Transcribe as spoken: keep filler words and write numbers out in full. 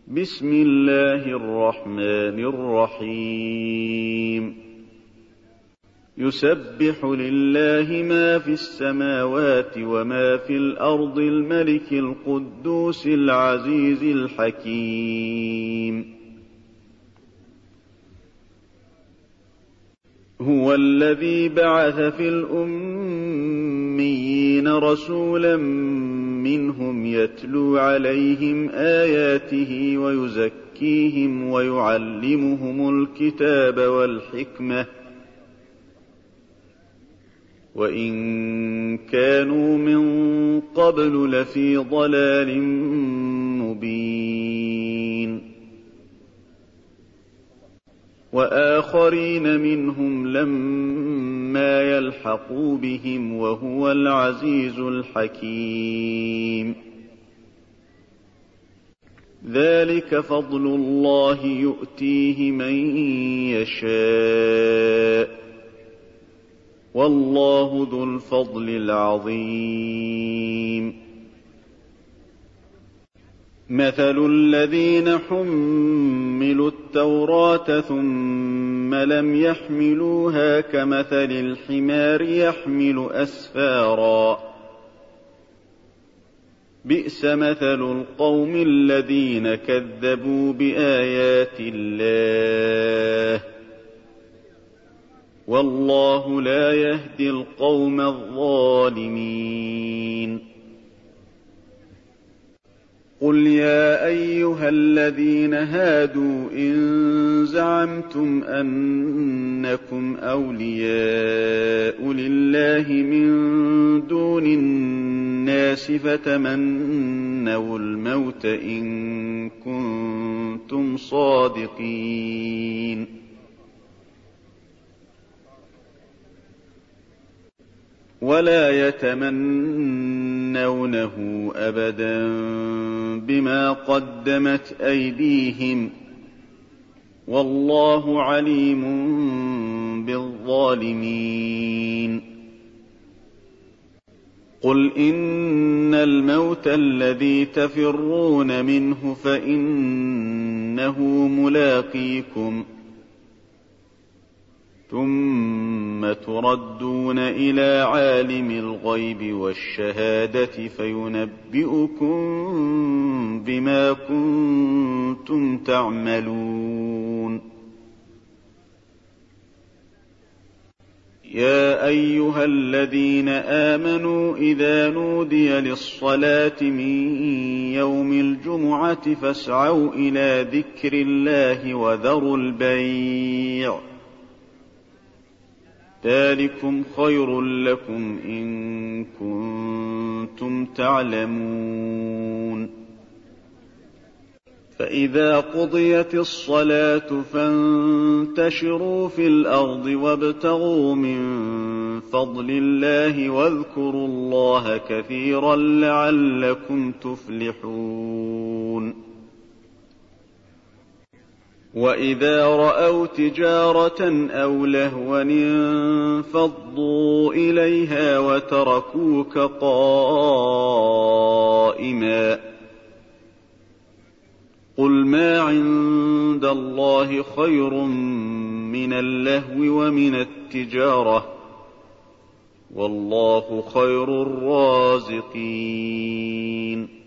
بسم الله الرحمن الرحيم يسبح لله ما في السماوات وما في الأرض الملك القدوس العزيز الحكيم هو الذي بعث في الأميين رسولا منهم يتلو عليهم آياته ويزكيهم ويعلمهم الكتاب والحكمة وإن كانوا من قبل لفي ضلال مبين وآخرين منهم لما يلحقوا بهم وهو العزيز الحكيم ذلك فضل الله يؤتيه من يشاء والله ذو الفضل العظيم مثل الذين حملوا التوراة ثم لم يحملوها كمثل الحمار يحمل أسفارا بئس مثل القوم الذين كذبوا بآيات الله والله لا يهدي القوم الظالمين قل يا أيها الذين هادوا إن زعمتم أنكم أولياء لله من دون الناس فتمنوا الموت إن كنتم صادقين ولا يتمنونه أبدا بما قدمت أيديهم والله عليم بالظالمين قل إن الموت الذي تفرون منه فإنه ملاقيكم ثم تردون إلى عالم الغيب والشهادة فينبئكم بما كنتم تعملون يا أيها الذين آمنوا إذا نودي للصلاة من يوم الجمعة فاسعوا إلى ذكر الله وذروا البيع ذلكم خير لكم إن كنتم تعلمون فإذا قضيت الصلاة فانتشروا في الأرض وابتغوا من فضل الله واذكروا الله كثيرا لعلكم تفلحون وإذا رأوا تجارة أو لهوا انفضوا إليها وتركوك قائما قل ما عند الله خير من اللهو ومن التجارة والله خير الرازقين